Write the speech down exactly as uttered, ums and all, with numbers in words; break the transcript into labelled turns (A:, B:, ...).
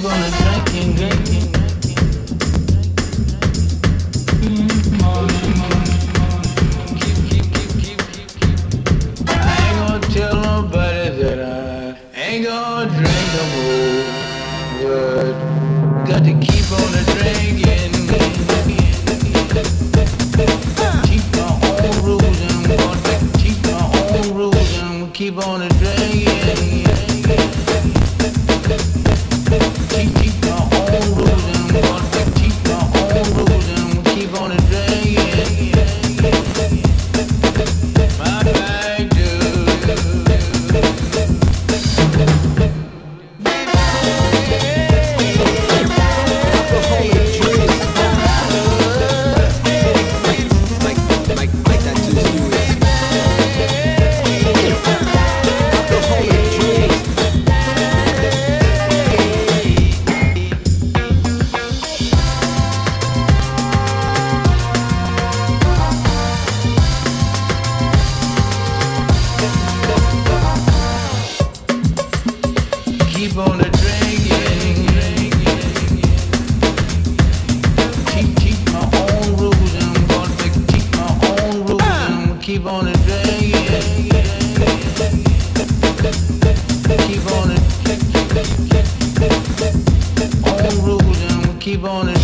A: on a drinking, drinking. I ain't gonna tell nobody that I ain't gonna drink no more, but got to keep on a drinking. Keep my own rules and I'm gonna keep my own rules and I'm gonna keep on a drinking. Keep, keep my own rules and I'm gonna keep my own rules and I'm gonna keep on a drinking. My bag, keep on a drinking. Keep, keep my own rules and I'm gonna keep my own rules and I'm gonna keep on a drinking. Keep on it. Own rules and I'm gonna keep on it.